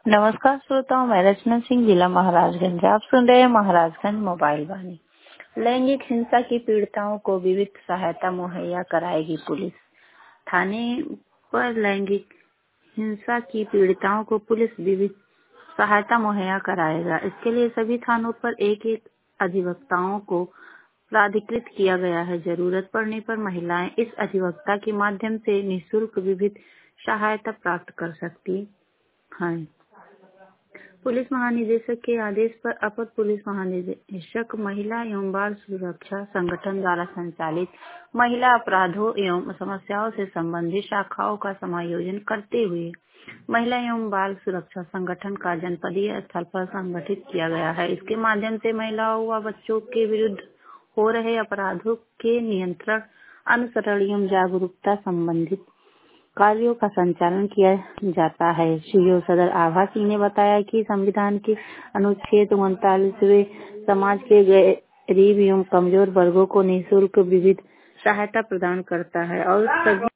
नमस्कार श्रोताओं, मैं रचना सिंह, जिला महाराजगंज। आप सुन रहे हैं महाराजगंज मोबाइल वाणी। लैंगिक हिंसा की पीड़िताओं को विविध सहायता मुहैया कराएगी पुलिस। थाने पर लैंगिक हिंसा की पीड़िताओं को पुलिस विविध सहायता मुहैया कराएगा। इसके लिए सभी थानों पर एक एक अधिवक्ताओं को प्राधिकृत किया गया है। जरूरत पड़ने पर महिलाएं इस अधिवक्ता के माध्यम से निःशुल्क विविध सहायता प्राप्त कर सकती हैं। पुलिस महानिदेशक के आदेश पर अपर पुलिस महानिदेशक महिला एवं बाल सुरक्षा संगठन द्वारा संचालित महिला अपराधों एवं समस्याओं से संबंधित शाखाओं का समायोजन करते हुए महिला एवं बाल सुरक्षा संगठन का जनपदीय स्तर पर संगठित किया गया है। इसके माध्यम से महिलाओं व बच्चों के विरुद्ध हो रहे अपराधों के नियंत्रण, अनुसरण एवं जागरूकता संबंधित कार्यों का संचालन किया जाता है। सीओ सदर आभा सिंह ने बताया कि संविधान के अनुच्छेद 39वें समाज के गरीब एवं कमजोर वर्गों को निःशुल्क विविध सहायता प्रदान करता है और सभी